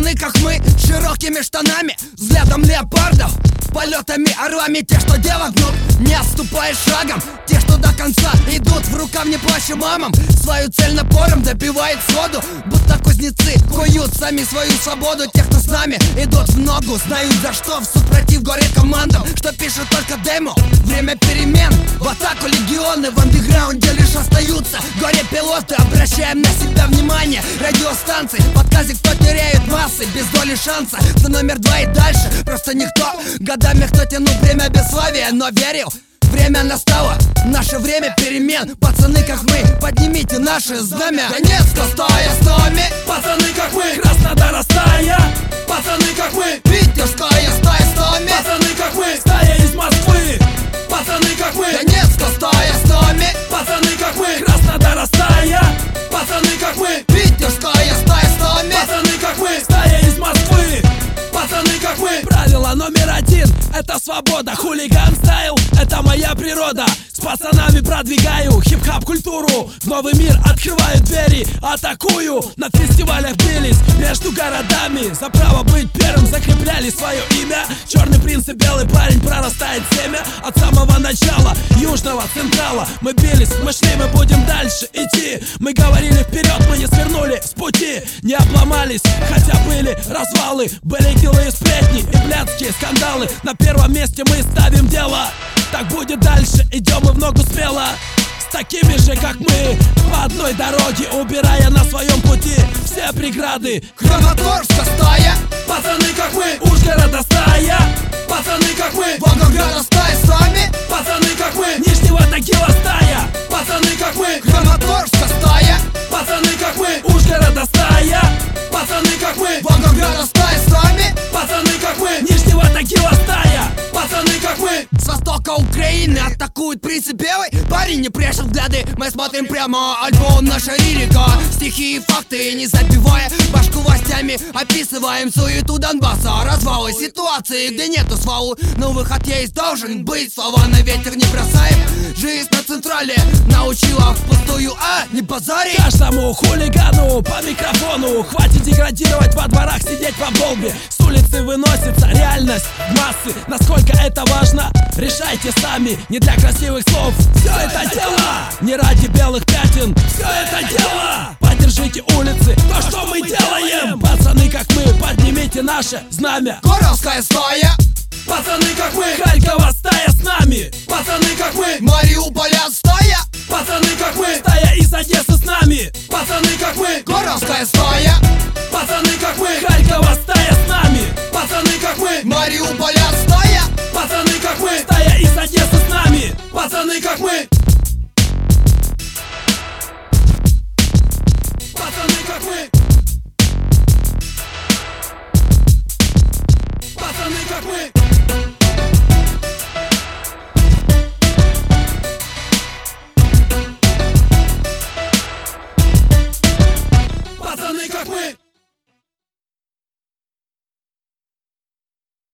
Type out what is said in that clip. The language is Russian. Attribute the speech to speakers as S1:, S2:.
S1: Пацаны, как мы, с широкими штанами, взглядом леопардов, полетами орлами. Те, что девок гнут, не отступая шагом. Те, что до конца идут в рукав, не плача мамам. Свою цель напором добивает сходу, будто кузнецы куют сами свою свободу. Те, кто с нами идут в ногу, знают за что, в супротив горит командам, что пишут только демо. Время перемен, в атаку легионы, в андеграунде лишь остаются горе-пилоты. Обращаем на себя внимание радиостанций, подказик, кто теряет массы без доли шанса. За номер 2 и дальше просто никто. Годами кто тянул время бесславия, но верил, время настало, наше время перемен. Пацаны, как мы, поднимите наши знамя. Донецка, стая с нами.
S2: Пацаны, как мы, Краснодара, стая. Пацаны, как мы,
S1: Питерская стая с нами.
S2: Пацаны, как мы, стая из Москвы. Пацаны, как мы,
S1: Донецка, стая с нами.
S2: Пацаны, как мы, Краснодара, стая. Пацаны, как мы,
S1: Питерская стая с нами.
S2: Пацаны, как мы, стая из Москвы. Пацаны, как мы. Правило номер 1 — это свобода. Хулиган стайл — это моя природа. С пацанами продвигаю хип-хап культуру, в новый мир открываю двери, атакую. На фестивалях бились между городами, за право быть первым закрепляли свое имя. Черный принц и белый парень, прорастает семя. От самого начала южного централа мы бились, мы шли, мы будем дальше идти. Мы говорили вперед, мы не свернули с пути, не обломались, хотя были развалы, были киллы и сплетни и блядские скандалы. На первом месте мы ставим дело, так будет дальше, идем мы в ногу смело. С такими же, как мы, по одной дороге, убирая на своем пути все преграды.
S1: Краматорска стая.
S2: Пацаны, как мы, Ужгорода стая. Пацаны, как мы,
S1: Волгограда стая с нами.
S2: Пацаны, как мы, Нижнего Тагила стая. Пацаны, как мы,
S1: Краматорска стая.
S2: Пацаны, как мы, Ужгорода стая. Пацаны, как мы,
S1: Волгограда стая с нами.
S2: Пацаны, как мы, Нижнего Тагила стая. Пацаны, как мы.
S1: С востока Украины атакует принцип белый. Парень, не прячет взгляды, мы смотрим прямо. Альбом наша лирика, стихи и факты, не забивая башку властями. Описываем суету Донбасса, развалы ситуации, где нету свалу. Но выход есть, должен быть, слова на ветер не бросаем. Жизнь на централе научила впустую, не базари.
S2: Каждому хулигану по микрофону, хватит деградировать во дворах, сидеть по долбе. С улицы выносится реальность в массы. Насколько это важно, решайте сами. Не для красивых слов, все это дело, не ради белых пятен, все это дело. Поддержите улицы, то, что мы делаем. Пацаны, как мы, поднимите наше знамя.
S1: Горовская стая.
S2: Пацаны, как мы, Харькова стая с нами. Пацаны, как мы,
S1: Мариуполя стая.
S2: Пацаны, как мы, стая из Одессы с нами. Пацаны, как мы,
S1: Горовская стая.
S2: Пацаны, как мы, Харькова стая с нами. Пацаны, как мы,
S1: Мариуполя